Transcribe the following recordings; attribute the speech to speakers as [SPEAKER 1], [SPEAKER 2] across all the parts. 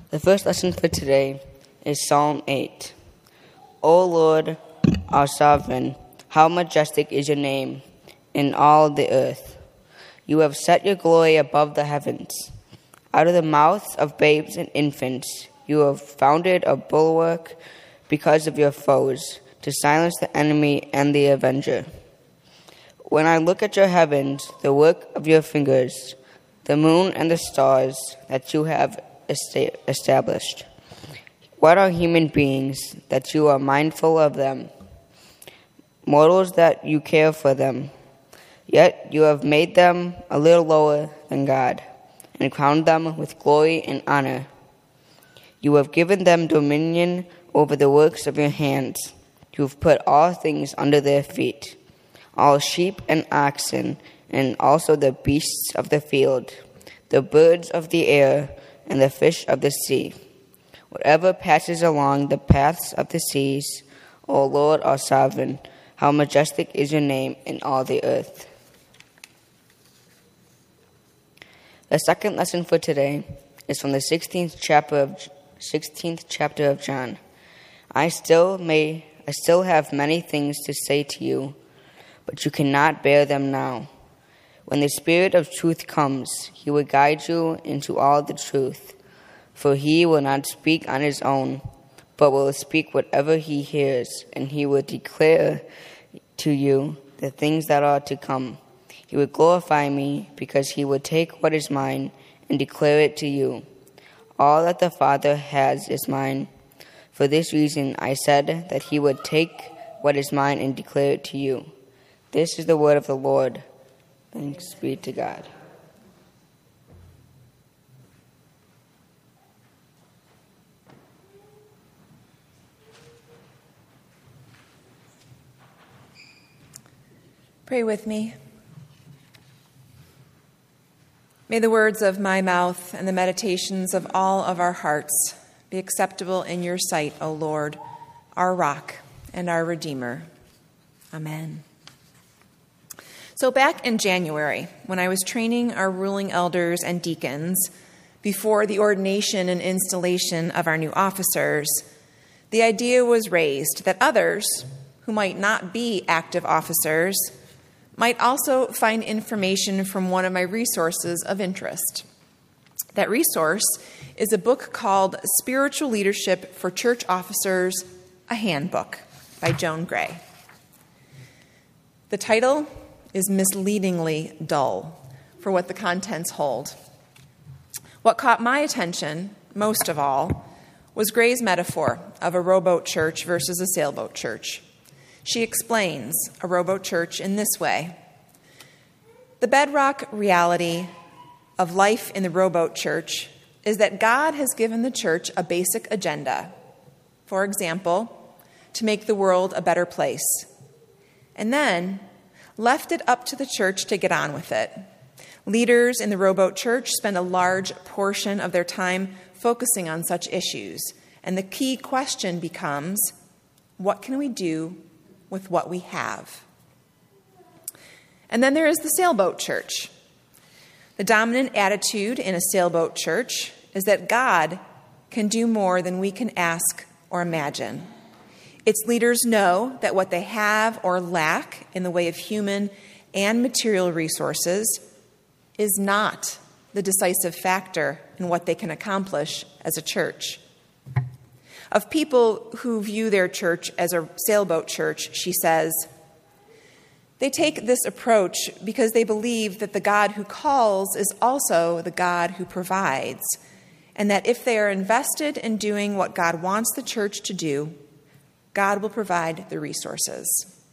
[SPEAKER 1] The first lesson for today is Psalm 8. O Lord, our sovereign, how majestic is your name in all the earth. You have set your glory above the heavens. Out of the mouths of babes and infants, you have founded a bulwark because of your foes, to silence the enemy and the avenger. When I look at your heavens, the work of your fingers, the moon and the stars that you have established. What are human beings that you are mindful of them? Mortals that you care for them. Yet you have made them a little lower than God, and crowned them with glory and honor. You have given them dominion over the works of your hands. You have put all things under their feet, all sheep and oxen, and also the beasts of the field, the birds of the air, and the fish of the sea, whatever passes along the paths of the seas. O Lord, our sovereign, how majestic is your name in all the earth. The second lesson for today is from the 16th chapter of John. I still have many things to say to you, but you cannot bear them now. When the Spirit of truth comes, he will guide you into all the truth. For he will not speak on his own, but will speak whatever he hears, and he will declare to you the things that are to come. He will glorify me, because he will take what is mine and declare it to you. All that the Father has is mine. For this reason I said that he would take what is mine and declare it to you. This is the word of the Lord. Thanks be to God.
[SPEAKER 2] Pray with me. May the words of my mouth and the meditations of all of our hearts be acceptable in your sight, O Lord, our rock and our Redeemer. Amen. So back in January, when I was training our ruling elders and deacons before the ordination and installation of our new officers, the idea was raised that others who might not be active officers might also find information from one of my resources of interest. That resource is a book called Spiritual Leadership for Church Officers, a Handbook by Joan Gray. The title is misleadingly dull for what the contents hold. What caught my attention most of all was Gray's metaphor of a rowboat church versus a sailboat church. She explains a rowboat church in this way. The bedrock reality of life in the rowboat church is that God has given the church a basic agenda. For example, to make the world a better place. And then left it up to the church to get on with it. Leaders in the rowboat church spend a large portion of their time focusing on such issues. And the key question becomes, what can we do with what we have? And then there is the sailboat church. The dominant attitude in a sailboat church is that God can do more than we can ask or imagine. Its leaders know that what they have or lack in the way of human and material resources is not the decisive factor in what they can accomplish as a church. Of people who view their church as a sailboat church, she says, they take this approach because they believe that the God who calls is also the God who provides, and that if they are invested in doing what God wants the church to do, God will provide the resources.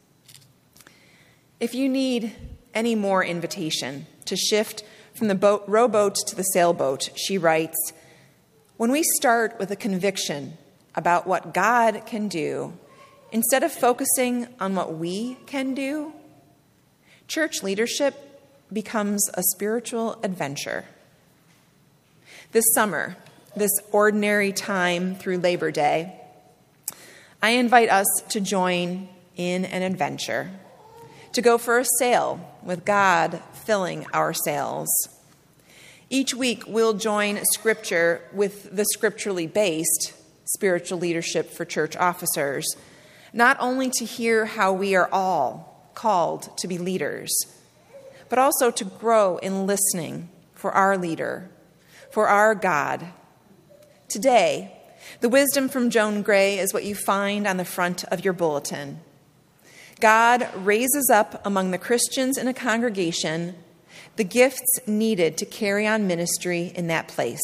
[SPEAKER 2] If you need any more invitation to shift from the rowboat to the sailboat, she writes, when we start with a conviction about what God can do, instead of focusing on what we can do, church leadership becomes a spiritual adventure. This summer, this ordinary time through Labor Day, I invite us to join in an adventure, to go for a sail with God filling our sails. Each week, we'll join Scripture with the scripturally based spiritual leadership for church officers, not only to hear how we are all called to be leaders, but also to grow in listening for our leader, for our God. Today, the wisdom from Joan Gray is what you find on the front of your bulletin. God raises up among the Christians in a congregation the gifts needed to carry on ministry in that place.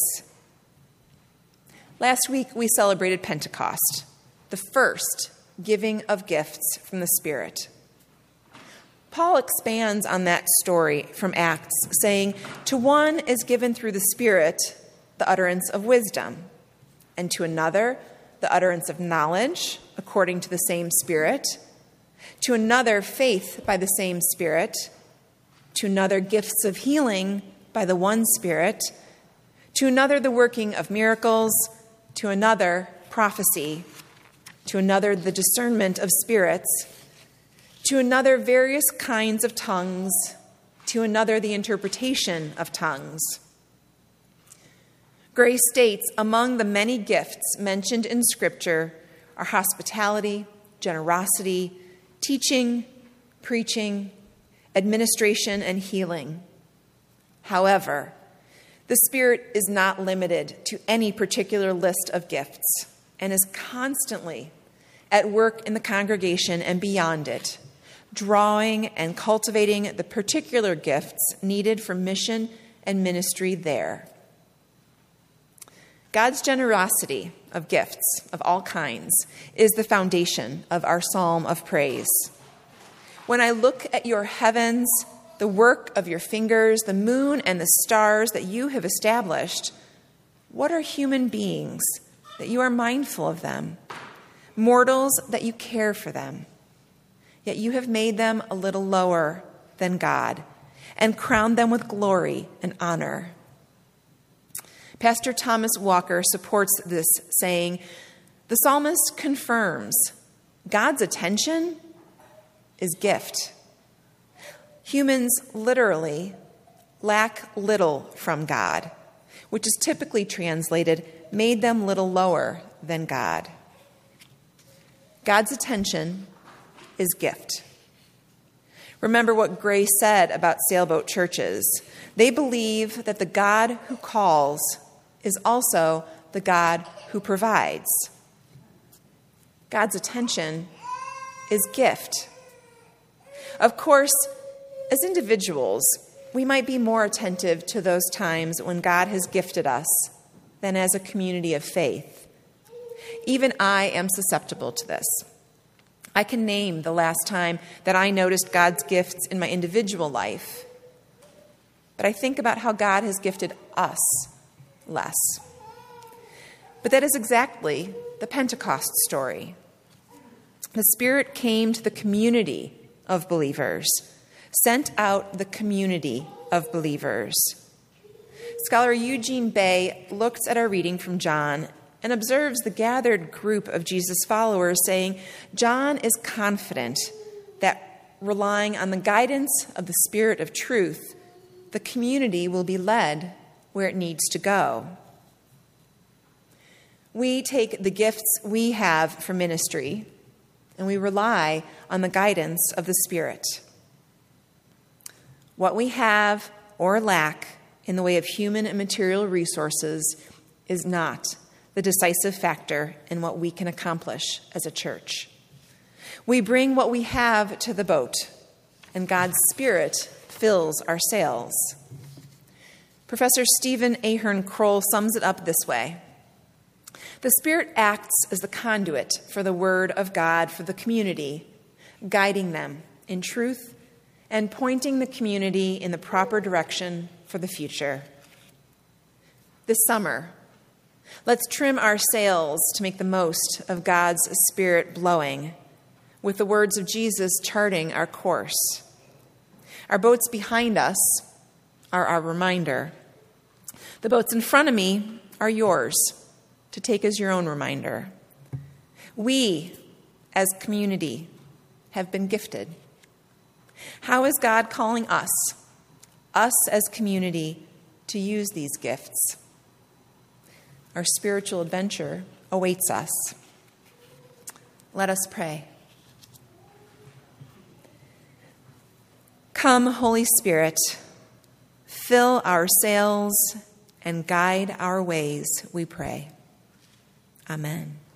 [SPEAKER 2] Last week, we celebrated Pentecost, the first giving of gifts from the Spirit. Paul expands on that story from Acts, saying, "To one is given through the Spirit the utterance of wisdom, and to another the utterance of knowledge according to the same Spirit, to another faith by the same Spirit, to another gifts of healing by the one Spirit, to another the working of miracles, to another prophecy, to another the discernment of spirits, to another various kinds of tongues, to another the interpretation of tongues." Gray states, among the many gifts mentioned in Scripture are hospitality, generosity, teaching, preaching, administration, and healing. However, the Spirit is not limited to any particular list of gifts and is constantly at work in the congregation and beyond it, drawing and cultivating the particular gifts needed for mission and ministry there. God's generosity of gifts of all kinds is the foundation of our psalm of praise. When I look at your heavens, the work of your fingers, the moon and the stars that you have established, what are human beings that you are mindful of them, mortals that you care for them? Yet you have made them a little lower than God and crowned them with glory and honor. Pastor Thomas Walker supports this, saying, the psalmist confirms God's attention is gift. Humans literally lack little from God, which is typically translated, made them little lower than God. God's attention is gift. Remember what Gray said about sailboat churches. They believe that the God who calls is also the God who provides. God's attention is gift. Of course, as individuals, we might be more attentive to those times when God has gifted us than as a community of faith. Even I am susceptible to this. I can name the last time that I noticed God's gifts in my individual life, but I think about how God has gifted us less. But that is exactly the Pentecost story. The Spirit came to the community of believers, sent out the community of believers. Scholar Eugene Bay looks at our reading from John and observes the gathered group of Jesus' followers, saying, John is confident that relying on the guidance of the Spirit of truth, the community will be led where it needs to go. We take the gifts we have for ministry and we rely on the guidance of the Spirit. What we have or lack in the way of human and material resources is not the decisive factor in what we can accomplish as a church. We bring what we have to the boat, and God's Spirit fills our sails. Professor Stephen Ahern Kroll sums it up this way. The Spirit acts as the conduit for the Word of God for the community, guiding them in truth and pointing the community in the proper direction for the future. This summer, let's trim our sails to make the most of God's Spirit blowing, with the words of Jesus charting our course. Our boats behind us are our reminder. The boats in front of me are yours to take as your own reminder. We, as community, have been gifted. How is God calling us as community, to use these gifts. Our spiritual adventure awaits us. Let us pray. Come, Holy Spirit, fill our sails and guide our ways, we pray. Amen.